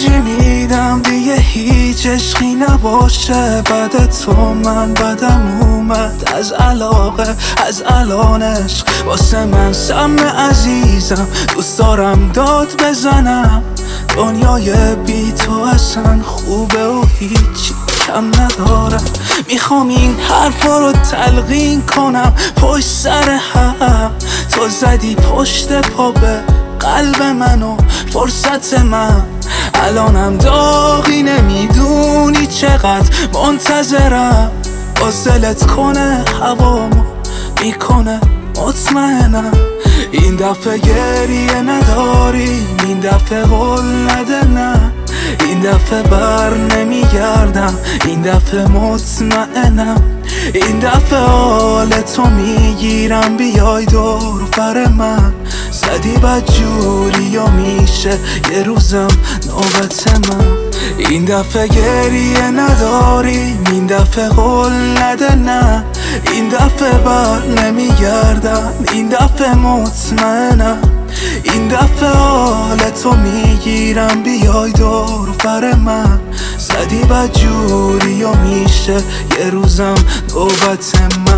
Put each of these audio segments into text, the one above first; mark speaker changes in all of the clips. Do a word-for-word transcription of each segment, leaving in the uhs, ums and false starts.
Speaker 1: ترجیح میدم دیگه هیچ عشقی نباشه بعد تو. من بدم اومد از علاقه، از الان عشق واسه من سم عزیزم. دوست دارم داد بزنم، دنیای بی تو اصلا خوبه و هیچی کم ندارم. میخوام این حرفا رو تلقین کنم پشت سر هم. تو زدی پشت پا به قلب منو فرصت من. الانم داغی نمیدونی چقدر منتظرم. وصلت کنه هوامو میکنه مطمئنم. این دفعه گریه نداریم، این دفعه قول نده نه. این دفعه بر نمیگردم، این دفعه مطمئنم. این دفعه حال تو میگیرم بیای دور بر من. زدی بد جوری و میشه یه روزم نوبت من. این دفعه گریه نداریم، این دفعه قول نده نه. این دفعه بر نمیگردم، این دفعه مطمئنم. این دفعه حال تو میگیرم بیای دور بر من. زدی بد جوری و میشه یه روزم نوبت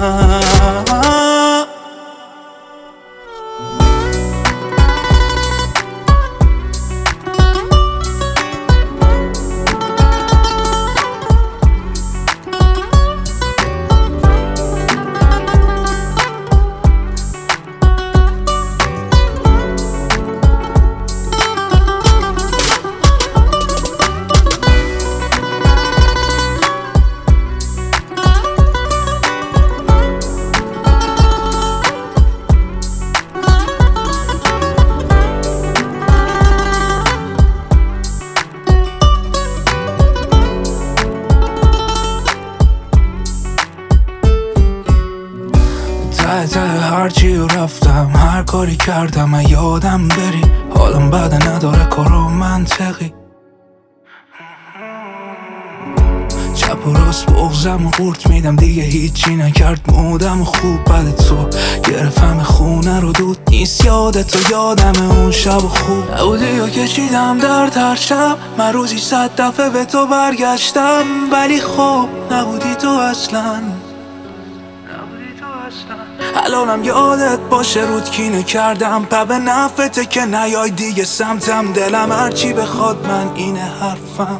Speaker 1: من. ته ته هرچی رو رفتم، هر کاری کردم من یادم بری. حالم بده نداره کار و منطقی. چپ و راست بغزم و قورت میدم دیگه هیچی نکرد مودم و خوب بده تو. گرفتم خونه رو دود نیست یادتو یادم اون شب و خوب نبودی و کشیدم در هر شب. من روزی صد دفعه به تو برگشتم ولی خب نبودی تو اصلا. الانم یادت باشه رود کینه کردم پا به نفته که نیای دیگه سمتم. دلم هرچی بخواد من اینه حرفم.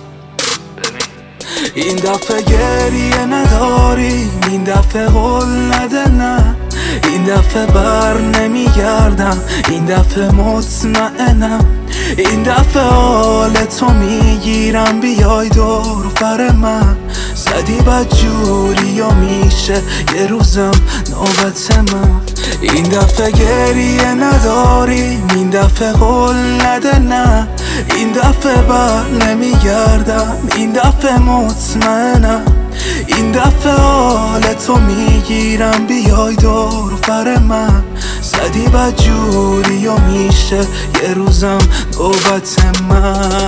Speaker 1: این دفعه گریه نداریم، این دفعه قول نده نه. این دفعه بر نمیگردم، این دفعه مطمئنم. این دفعه حال تو میگیرم بیای دور بر من. زدی بد جوری و میشه یه روزم نوبت من. این دفعه گریه نداریم، این دفعه قول نده نه. این دفعه بر نمیگردم، این دفعه مطمئنم. این دفعه حال تو میگیرم بیای دور بر من. زدی بد جوری و میشه یه روزم نوبت من.